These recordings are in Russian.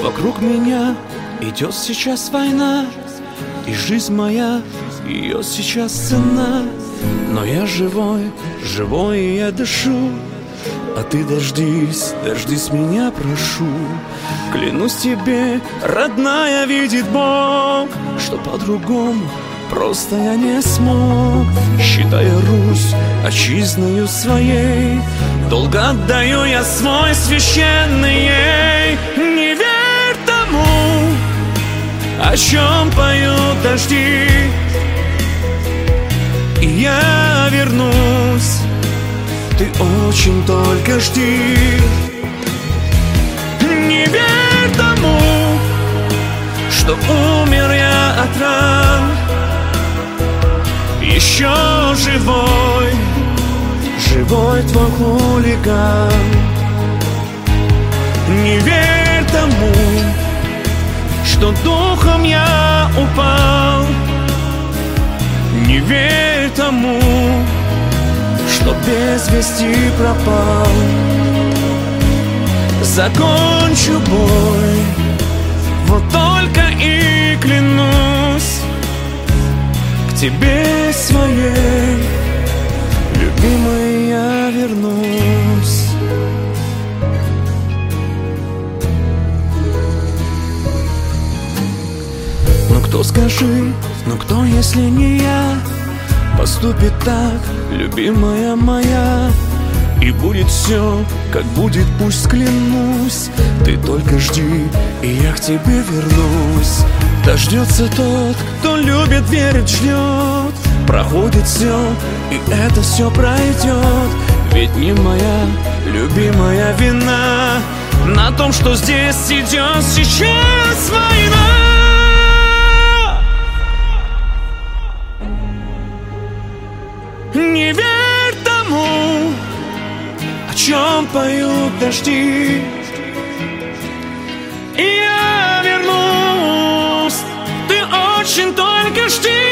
Вокруг меня идет сейчас война, и жизнь моя, ее сейчас цена. Но я живой, живой, и я дышу. А ты дождись, дождись меня, прошу. Клянусь тебе, родная, видит Бог, что по-другому просто я не смог. Считая Русь отчизною своей, долго отдаю я свой священный ей. Не верь тому, о чем поют дожди, и я вернусь, ты очень только жди. Не верь тому, что умер я от ран, еще живой, живой твой хулиган. Не верь тому, что духом я упал. Не верь тому, что без вести пропал. Закончу бой, вот только и клянусь, к тебе своей, любимой, я вернусь. Ну кто, скажи, ну кто, если не я, поступит так, любимая моя? И будет все, как будет, пусть, клянусь. Ты только жди, и я к тебе вернусь. Дождется тот, кто любит, верит, ждет. Проходит все, и это все пройдет. Ведь не моя любимая вина на том, что здесь идет сейчас война. Не верь тому, о чем поют дожди, и я вернусь, ты очень только жди.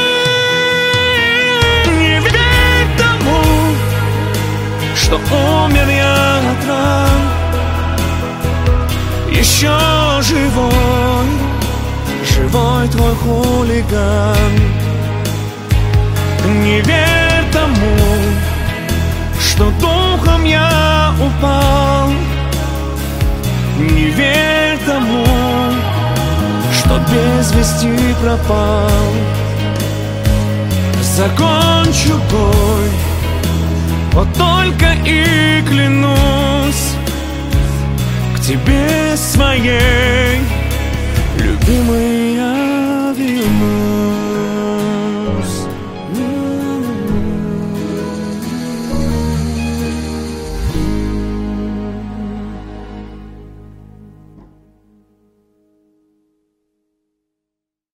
Не верь тому, что умер я от ран, еще живой, живой твой хулиган. Не верь тому, что духом я упал. Не верь тому, что без вести пропал. Закончу бой, вот только и клянусь, к тебе своей, любимой,